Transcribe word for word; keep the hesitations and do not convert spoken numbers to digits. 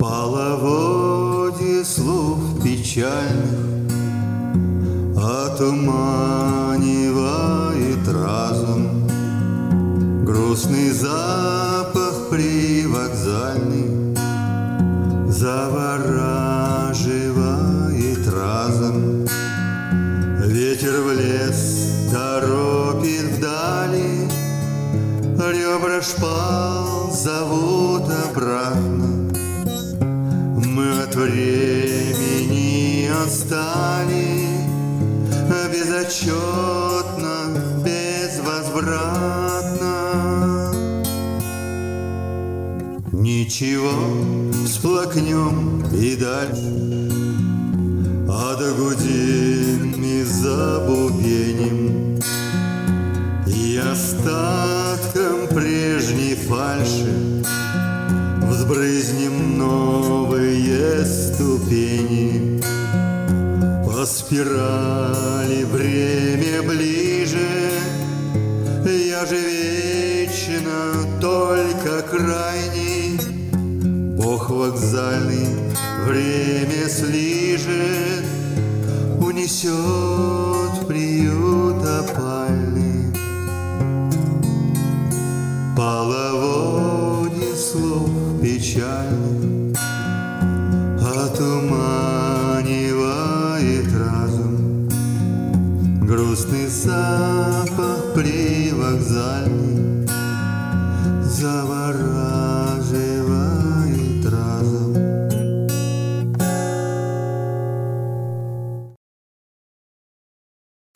Половодье слов печальных отуманивает разум. Грустный запах привокзальный завораживает разом. Ветер в лес торопит вдали, ребра шпал зовут обратно. Мы от времени отстали, безотчетно, безвозвратно. Ничего, всплакнем и дальше, а догудим и забубеним, и остатком прежней фальши взбрызнем новые ступени. По спирали время ближе, я же вечно только крайний. Бог вокзальный время слижет, унесет в приют опальный. Половодье слов печальных отуманивает разум. Грустный запах привокзальный завораживает.